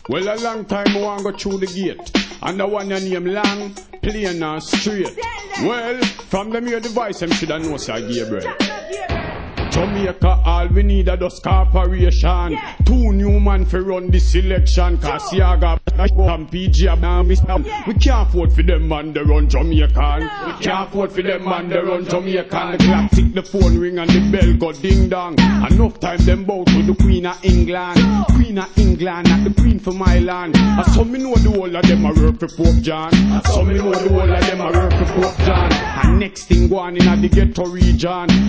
Well, a long time I want go through the gate. And the one your name long, plain and straight. Well, from them here device, them should have know say Gabriel. Jamaica, all we need a dust corporation. Two new man for run this election. Cause Siaga and PG we can't afford for them man they run Jamaican. We can't afford for them man they run Jamaican. The clock tick, the phone ring and the bell go ding dong. Enough time them bow to the Queen of England. Queen of England, not the Queen for my land. And some me know the whole of them a work for Pope John. And some me know the whole of them a work for Pope John. And next thing go on in the ghetto region.